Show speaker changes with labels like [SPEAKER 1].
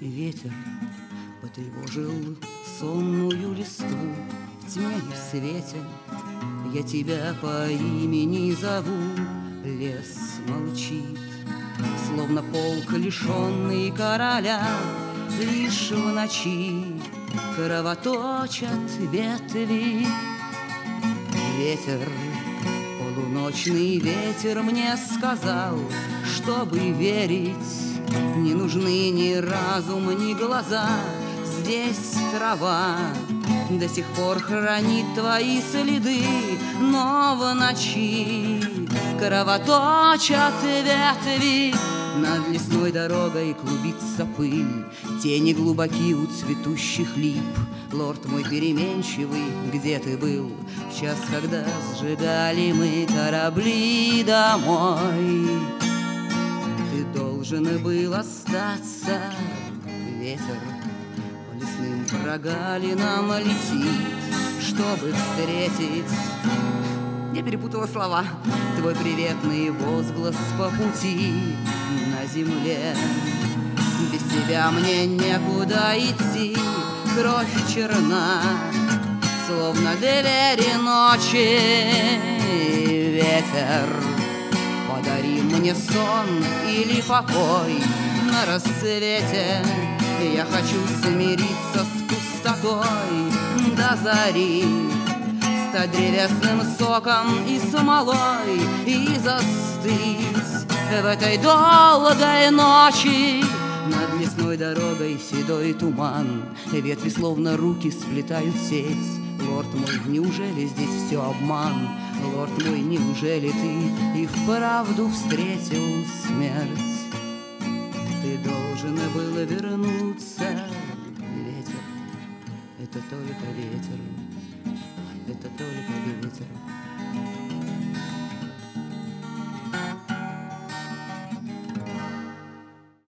[SPEAKER 1] Ветер потревожил сонную листву. В тьме и в свете я тебя по имени зову. Лес молчит, словно полк, лишенный короля. Лишь в ночи кровоточат ветви. Ветер, полуночный ветер мне сказал, чтобы верить, не нужны ни разум, ни глаза. Здесь трава до сих пор хранит твои следы, но в ночи кровоточат ветви. Над лесной дорогой клубится пыль, тени глубоки у цветущих лип. Лорд мой переменчивый, где ты был в час, когда сжигали мы корабли домой? Ты должен был остаться, ветер по лесным прогалинам летит, чтобы встретить. Я перепутала слова. Твой приветный возглас по пути на земле. Без тебя мне некуда идти. Кровь черна, словно двери ночи. Ветер, подари мне сон или покой на рассвете. Я хочу смириться с пустотой до зари, стать древесным соком и смолой и застыть в этой долгой ночи. Над лесной дорогой седой туман, ветви словно руки сплетают сеть. Лорд мой, неужели здесь все обман? Лорд мой, неужели ты и вправду встретил смерть? Ты должен был вернуться, ветер, это только ветер. Это только ветер.